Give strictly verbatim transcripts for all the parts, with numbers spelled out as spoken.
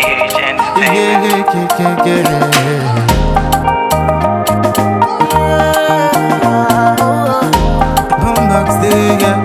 Yeah, yeah, yeah, yeah, yeah. Boombox day, yeah.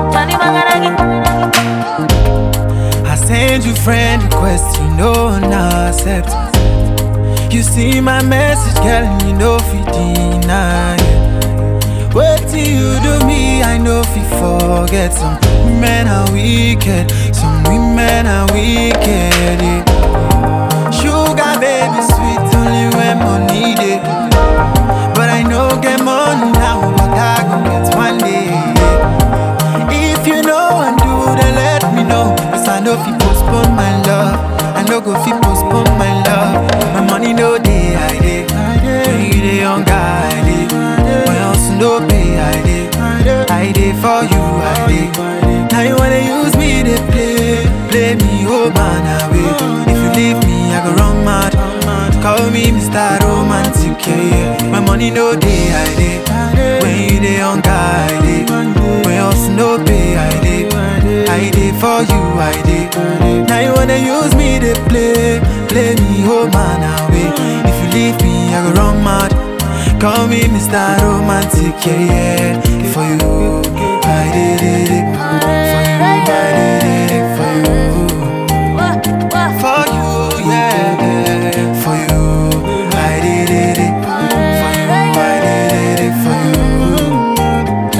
I send you friend request, you know not accept. You see my message, girl, you know fi deny. Wait till you do me, I know fi forget. Some women are wicked, some women are wicked, yeah. Sugar baby sweet only when money dey. But I no get money now, but I go get one day, yeah. If you know and do, then let me know. Cause I know fi postpone my love, I no go fi postpone my love. My money no dey, I dey. When you dey young, I dey. My house no pay, I dey. I dey for you, I dey. Now you wanna use me, they play, play me, oh man, away. If you leave me, I go run mad. Call me Mister Romantic, yeah, yeah. My money no dey, I dey. When you dey young, I dey. My house no pay, I dey. I dey for you, I dey. Now you wanna use me, they play, play me, oh man, away. If you leave me, I go run mad. Call me Mister Romantic, yeah, yeah. For you, I did it. For you, I did it. For you, for you, yeah. For you, I did it. For you, I did it. For you.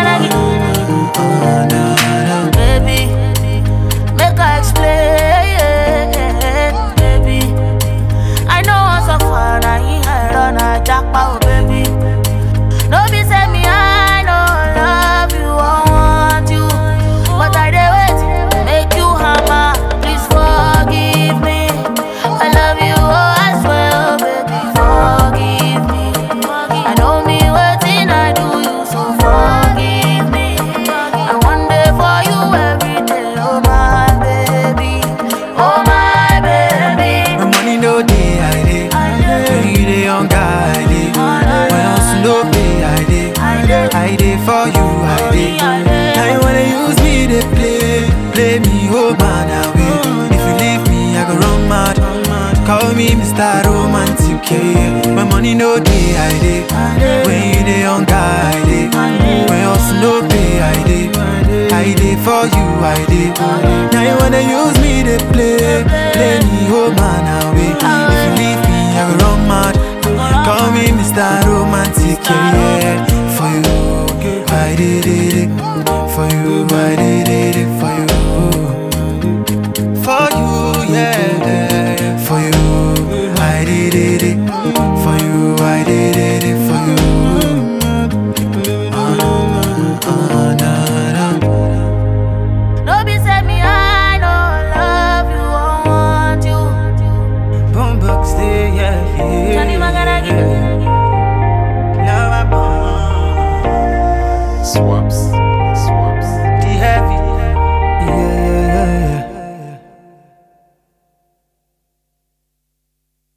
Oh, no, no. Baby, make I explain, baby. I know I'm so far, I ain't run a jackpot, baby. No be say me, I don't love you, I want you, but I dey wait, make you hammer. Please forgive me. I love you, oh I swear, baby, forgive me. I know me waiting, I do you, so forgive me. I one day for you every day, oh my baby, oh my baby. My money no dey, I dey. When you dey young, I dey. My house no pay, I dey. I dey for you, I dey. Now you wanna use me, they play, play me, oh man, away. If you leave me, I go run mad. Call me Mister Romantic, yeah, yeah. My money no dey, I dey. When you dey young, I dey. My house no pay, I dey. I dey for you, I dey. Now you wanna use me, they play, play me, oh man, away. If you leave me, I go run mad. Call me Mister Romantic, yeah, yeah. For you, I did it. For you, I did it. For you.